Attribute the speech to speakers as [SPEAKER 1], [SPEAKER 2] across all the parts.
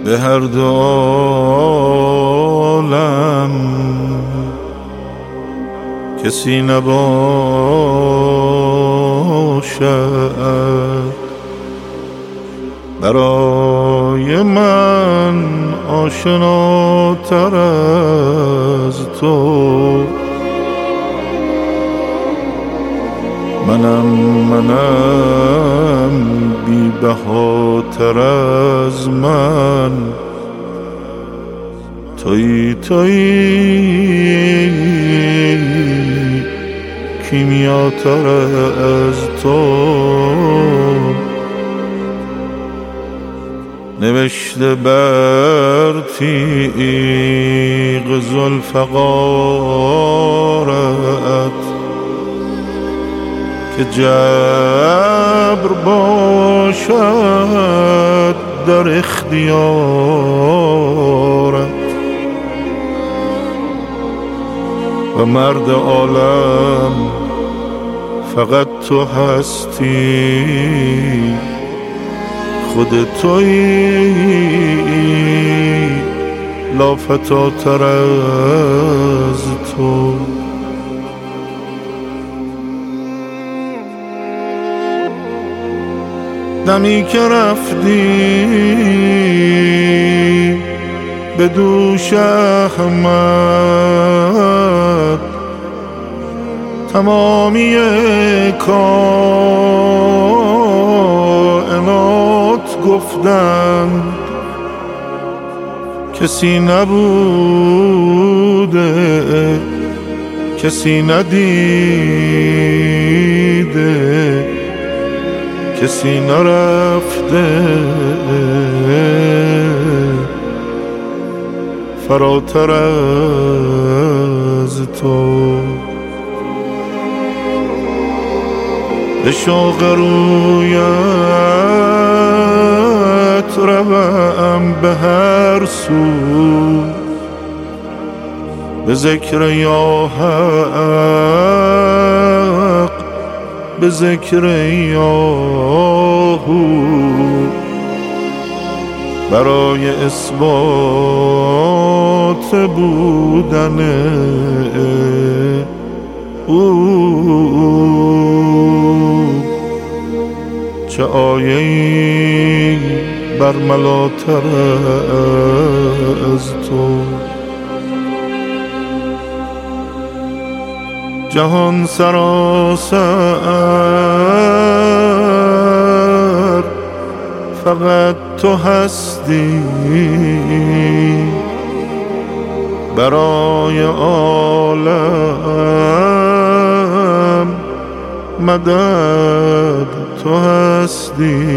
[SPEAKER 1] به هر دو عالم کسی نباشد برای من آشناتر از تو. منم بی بهاتر از من، تویی کیمیاتر از تو. نوشته بر تیغ ذوالفقارت که جبر باشد در اختیارت و مرد عالم فقط تو هستی، خود تویی لافتاتر از تو. دمی که رفتی به دوش احمد تمامی کائنات گفتند کسی نبوده کسی ندیده کسی نرفته فراتر از تو. به شوق رویت روم به هر سو، به ذکر یا حق به ذکر یا هو، برای اثبات بودن او. چه آیه‌ای برملاتر از تو. جهان سراسر فقط تو هستی، برای عالم مدد تو هستی.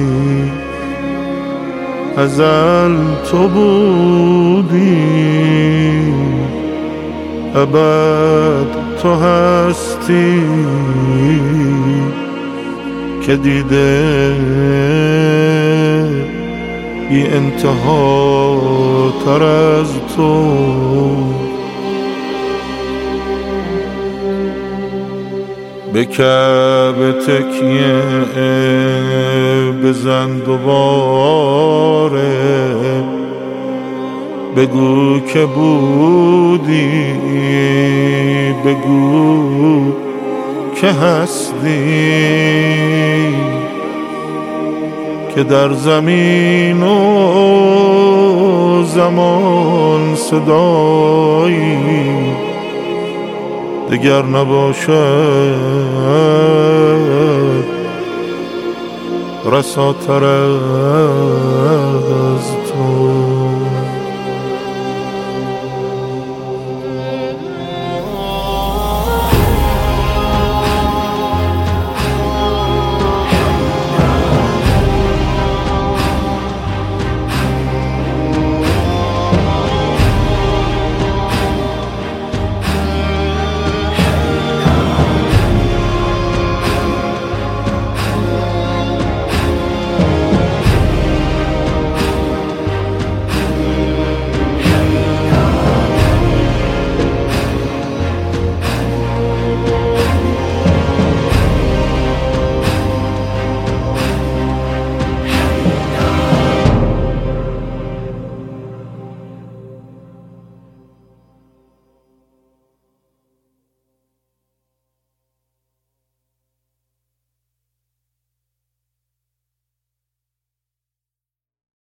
[SPEAKER 1] ازل تو بودی، ابد تو هستی که دیده بی انتها تر از تو. به کعبه تکیه بزن دوباره، بگو که بودی، بگو که هستی، که در زمین و زمان صدایی دگر نباشد رساتر